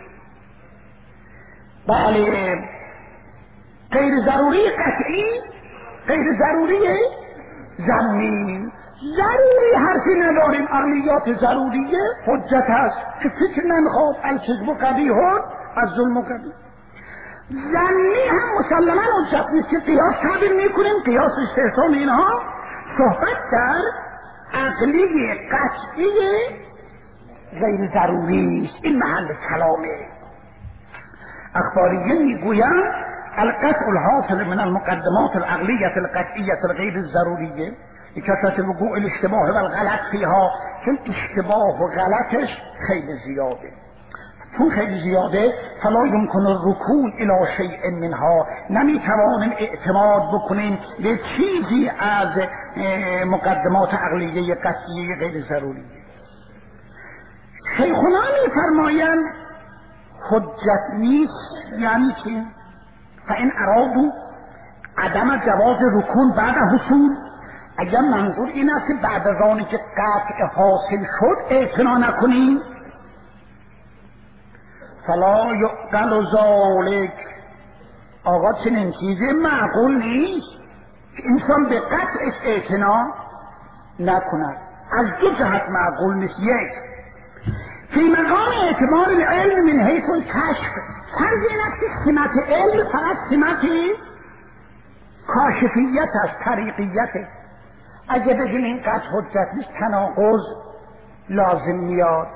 بله، غیر ضروری قطعی، غیر ضروری ضمنی. ضروری حرفی نداریم، عقلیات ضروریه حجت هست که فکر نمیخواد الکذب قبیح از ظلم و قبیح. ضمنی هم مسلما حجت نیست که قیاس تعبیر میکنیم، قیاس استحسان. اینها صحبت در عقلی قطعی غیر ضروری است. این محل کلامه. اخباریین میگویند القطع الحاصل من المقدمات العقلیه القطعیه الغیر ضروریه لکثرت وقوع الاشتباه و الغلط فیها، چون اشتباه و غلطش خیلی زیاده. چون خیلی زیاده فلا یمکن الرکون الی شیء منها، نمیتوانیم اعتماد بکنیم به چیزی از مقدمات عقلیه قطعیه غیر ضروریه. شیخنا میفرمایند حجت نیست یعنی چه؟ فإن ارادوا عدم جواز رکون بعد حصول، اگر منظور این است که بعد از آنی که قطع حاصل شد اعتنا نکنیم، فلا یعقل ذلک، آقا چنین چیزی معقول نیست که انسان به قطعش اعتنا نکند. از دو جهت معقول نیست. یک، فی مقام اعتبار العلم من حیث الکشف، فرض این است که سمت علم فقط سمت کاشفیت است، طریقیت است. اگه بگیم این قطع حجت نیست تناقض لازم میاد.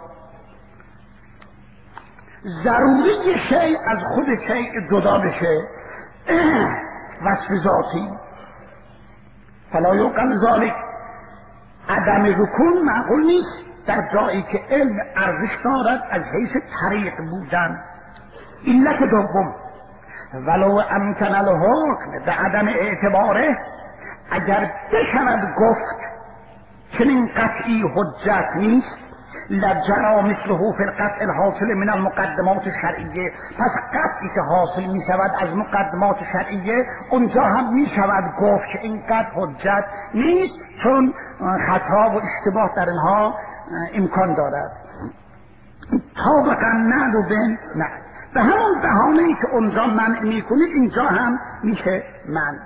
ضروری شیء از خود شیء جدا بشه، وصف ذاتی، فلا یعقل ذلک، عدم رکون معقول نیست در جایی که علم ارزش دارد از حیث طریق بودن. علت دوم، ولو امکن الحکم به عدم اعتباره، اگر بشود گفت چنین قطعی حجت نیست، لجرا مثله فی القطع الحاصل من المقدمات شرعیه، پس قطعی که حاصل می شود از مقدمات شرعیه اونجا هم می شود گفت که این قطع حجت نیست، چون خطا و اشتباه در اینها امکان دارد. طابقا نه رو بین نه، به همون بهانه‌ای که اونجا منع می کنید اینجا هم میشه منع.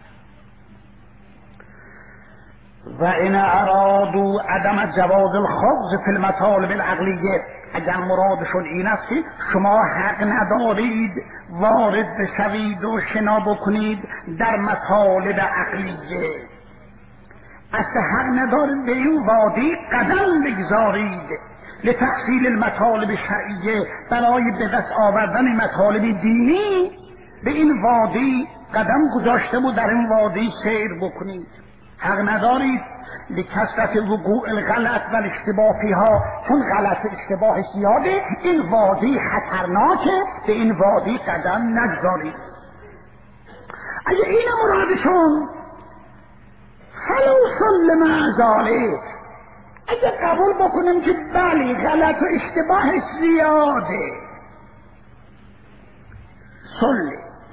و این ارادو عدم جواز الخوض فی المطالب العقلیه، اگر مرادشون این است که شما حق ندارید وارد بشوید و شنا بکنید در مطالب عقلیه، اصلا حق ندارید به این وادی قدم بگذارید لتحصیل المطالب شرعیه، برای به دست آوردن مطالب دینی به این وادی قدم گذاشته و در این وادی سیر بکنید. حق ندارید لکثرت وقوع الغلط و الاشتباه فیها، چون غلط اشتباه زیاده، این وادی خطرناکه، به این وادی قدم نگذارید. اگه این مرادشون فلو سلم ذالک، اگه قبول بکنیم که بله غلط و اشتباه زیاده، سلی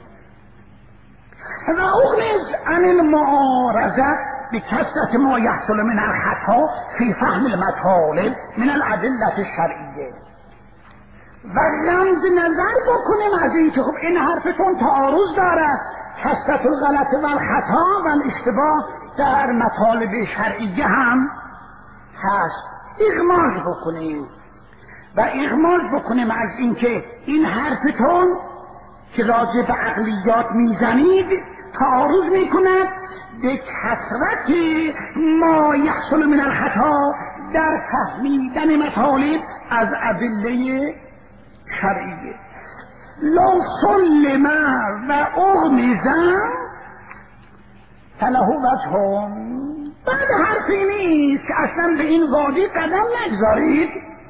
و اغنز عن المعارضه بکثرت ما یحصل من الخطا فی فهم المطالب من الادله الشرعیه، و رمز نظر بکنیم از این که خب این حرفتون تعارض دارد، کثرت الغلط و الخطا و الاشتباه در مطالب شرعیه هم هست، اغماض بکنیم و اغماض بکنیم از اینکه این حرفتون که راجع به عقلیات میزنید تعارض میکند به کثرت ما یحصل من الخطا در فهمیدن مطالب از ادله شرعیه. لا سلم و اغمزم فله وجه. بعد حرفی نیست که اصلا به این وادی قدم نگذارید.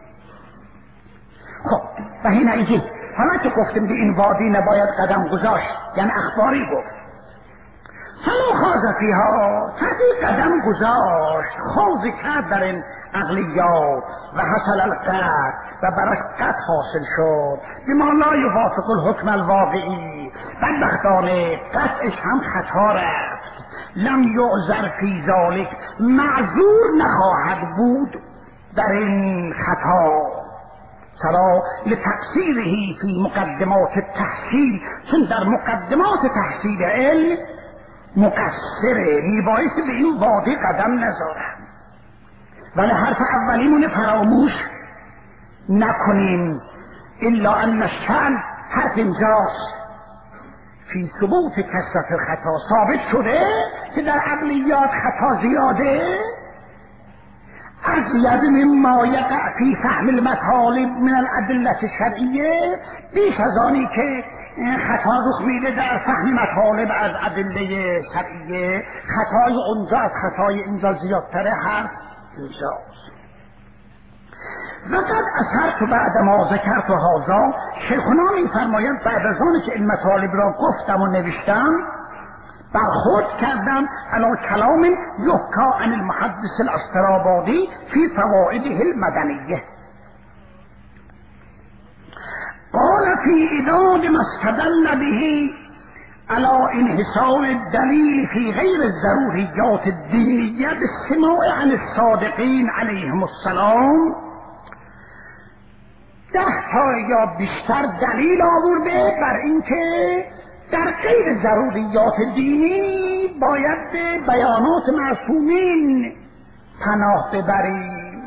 خب و این ایجی حالا که گفتیم به این وادی نباید قدم گذاشت، یعنی اخباری گفت فلا خوض فیها، کسی قدم گذاشت خوض کرد در این عقلیات و حصل القطع و براش قطع حاصل شد بما لا یوافق الحکم الواقعی، بدبختانه قطعش هم خطا رفت. لم یعذر فی ذلک، معذور نخواهد بود در این خطا. چرا؟ لتقصیره فی مقدمات التحصیل، چون در مقدمات تحصیل علم مقصره، میبایستی به این وادی قدم نذارم. ولی حرف اولیمون فراموش نکنیم. الا ان الشأن حرف اینجاست فی ثبوت کثرت الخطا، ثابت شده که در عقلیات خطا زیاده. ازید مما یقع فی فهم المطالب من الادله الشرعیه، بیش از آنی که خطا رخ میده در فهم مطالب از ادله شرعیه. خطای اونجا از خطای اینجا زیادتره، حرف اینجاست. وقد اثرت بعد ما ذکرت هذا، شیخنا میفرمایند بعد از آنی که این مطالب را گفتم و نوشتم برخورد کردم علی کلام یحکا عن المحدث الاسترابادی فی فوائده المدنیه. قال فی اداد ما استدل به على انحصار الدلیل فی غیر الضروریات الدینیه بالسماع عن الصادقین علیهم السلام، 10 تا یا بیشتر دلیل آورده بر اینکه در غیر ضروریات دینی باید به بیانات معصومین پناه ببریم.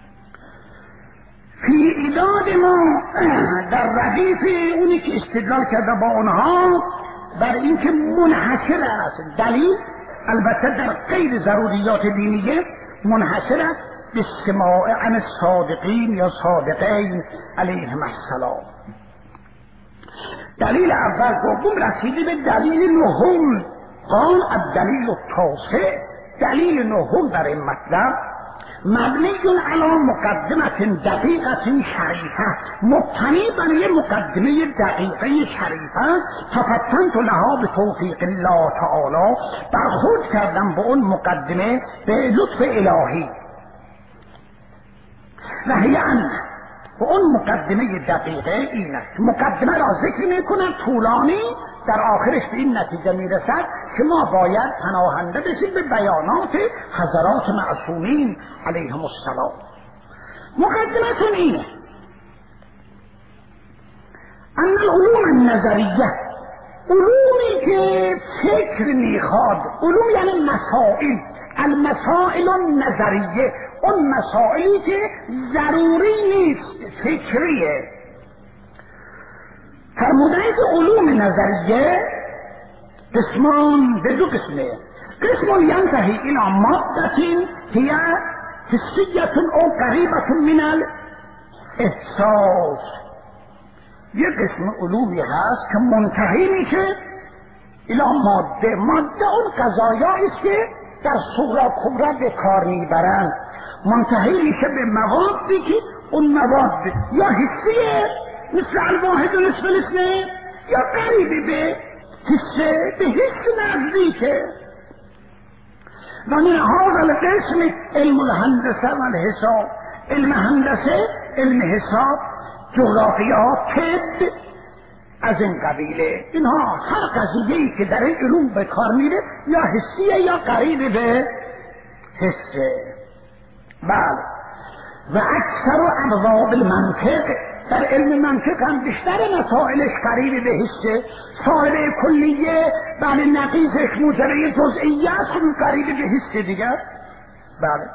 فی ایداد ما در ردیف اونی که استدلال کرده با اونها بر اینکه منحصر است دلیل، البته در غیر ضروریات دینیه منحصر است به سماع عن الصادقین یا صادقین علیهم السلام. دلیل اول دوم رسیده به دلیل نهم. قال الدلیل التاسع، دلیل نهم در این مطلب مبنی علی مقدمه دقیقه شریفه، مبتنی بر یک مقدمه دقیقه شریفه. تفتنت لها به توفیق الله تعالی، برخورد کردم به اون مقدمه به لطف الهی. و هی ان و اون مقدمه دقیقه این است. مقدمه را ذکر میکنند طولانی، در آخرش به این نتیجه میرسد که ما باید پناهنده بشیم به بیانات حضرات معصومین علیهم السلام. مقدمتون اینه ان العلوم النظریه، علومی که فکر میخواد، علوم یعنی مسائل، المسائل النظریه، اون مسائلی که ضروری نیست، فکریه. فرمودن که علوم نظریه قسمان، به 2 قسمه. قسم ینتهی الى مادة هي حسیة او قریبة من الاحساس. یه قسم علومی هست که منتهی میشه الى ماده. ماده اون قضایایی است که در صغرا کبرا به کار میبرند. منتهی میشه به موادی که اون مواد یا حسیه مثل الواحد و نصف الاثنین، یا قریبی به حسه، به حس نزدیکه. و من هذا القسم علم الهندسه و الحساب، علم هندسه، علم حساب، جغرافیا، طب، از این قبیله. اینها هر قضیه‌ای که در این علوم به کار میره یا حسیه یا قریب به حسه. بله. و اکثر ابواب المنطق، در علم منطق هم بیشتر مسائلش قریب به حسه. صاحب کلیه بله نقیضش موجبه جزئیه است، قریب به حسه دیگر. بله.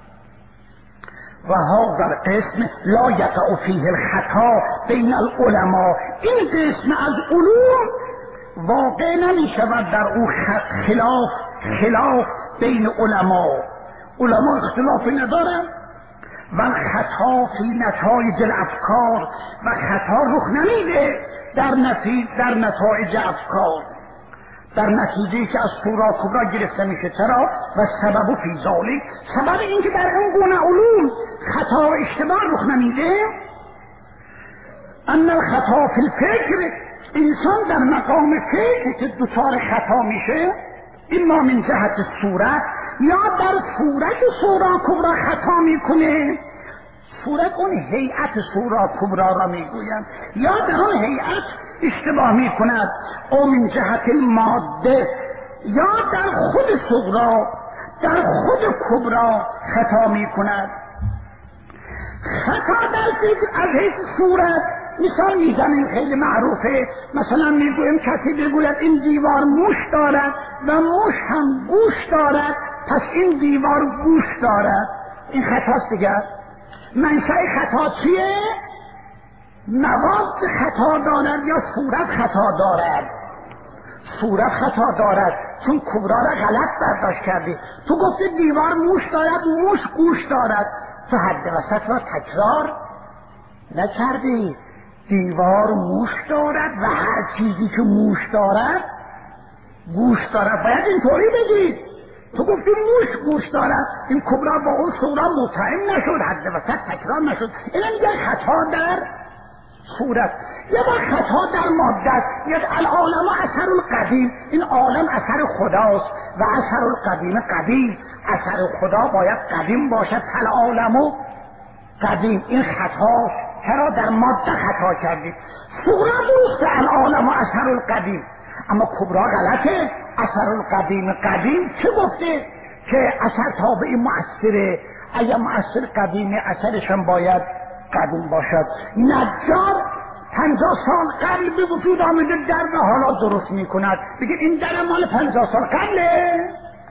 و هذا القسم لا یقع فیه الخطا بین العلماء، این قسم از علوم واقع نمیشود در او خلاف بین علما. علما اختلافی ندارن و خطا فی نتایج الافکار، و خطا رخ نمیده در نتایج افکار، در نتیجه که از صورا کبرا گرفته میشه. چرا؟ و سبب فی ذالک، سبب این که در اون گونه علوم خطا و اشتباه رخ نمیده، ان الخطا فی الفکر، انسان در مقام فکر که دچار خطا میشه، اما من جهت صورت، یا در صورت صورا کبرا خطا میکنه، صورت اون هیئت صورا کبرا را میگویم، یا در اون هیئت اشتباه میکند، او من جهت الماده، یا در خود صغرا، در خود کبرا خطا میکند. خطا در فکر از حیث صورت مثال میزنیم خیلی معروفه، مثلا میگویم کسی بگوید این دیوار موش دارد و موش هم گوش دارد، پس این دیوار گوش دارد، این خطاست دیگر. منشأ خطا چیه؟ مواد خطا دارد یا صورت خطا دارد؟ صورت خطا دارد، چون کبرا را غلط برداشت کردی. تو گفتی دیوار موش دارد، موش گوش دارد، تو حد وسط را تکرار نکردی. دیوار موش دارد و هر چیزی که موش دارد گوش دارد، باید اینطوری بگید. تو گفتی موش گوش دارد، این کبرا با اون صورا مطمئن نشد، حد وسط تکرار نشد. این میگه خطا در صورت، یا با خطا در ماده. یا العالم اثر القدیم، این عالم اثر خداست و اثر القدیم قدیم، اثر خدا باید قدیم باشد. العالم قدیم، این خطاست. چرا در ماده خطا کردید؟ صورت درسته، العالم اثر القدیم، اما کبرا غلطه. اثر القدیم قدیم چه گفته؟ که اثر تابع مؤثره، اگر مؤثر قدیمی اثرشان باید قدیم باشد. نجار 50 سال قبل به وجود آمده در و حالا درست میکند، بگید این در مال 50 سال قبله.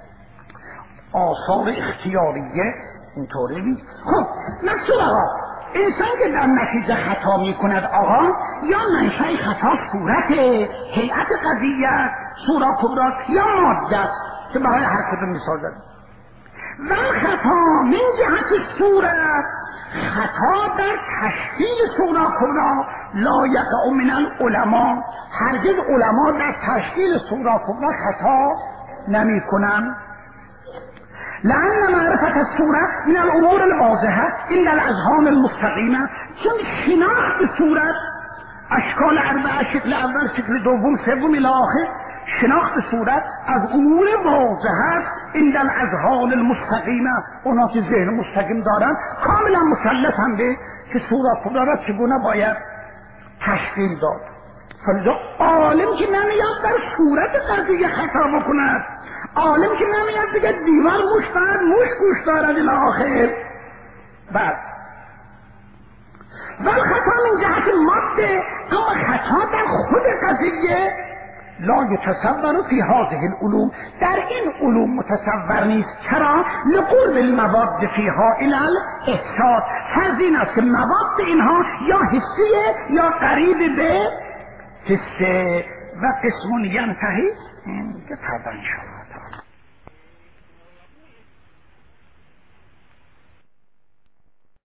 آثار اختیاریه اینطوری نیست. خب مقصود آقا، انسان که در نتیجه خطا میکند آقا، یا منشأ خطا صورته، هیئت قضیه، صورا کبرا، یا ماده، که برای هر کدوم مثال داریم. و خطا من جهت صورت، خطا در تشکیل صورا کبرا لا یقع من العلماء، هرگز علما در تشکیل صورا کبرا خطا نمی کنند. لأن معرفت الصورت من الامور الواضحه الا الاذهان المستقیمه، چون شناخت صورت، اشکال اربعه، شکل اول، شکل دوم، سوم الی آخر، شناخت صورت از امور واضحه است الا الاذهان المستقیمه، اونا که ذهن مستقیم دارن کاملا مسلطن به که صورت کبرا را چگونه باید تشکیل داد. فلذا عالم که نمیاد در صورت قضیه خطا بکند، عالم که نمیاد بگه دیوار موش دارد، موش گوش دارد الی آخر. بعد و خطا من جهت ماده، اما خطا در خود قضیه لا یتصور فی هذه العلوم، در این علوم متصور نیست. چرا؟ لقرب المواد فیها الی الاحساس، فرض این است که مواد اینها یا حسیه یا قریب به حسه. و قسم ینتهی این که فردا انشاءالله.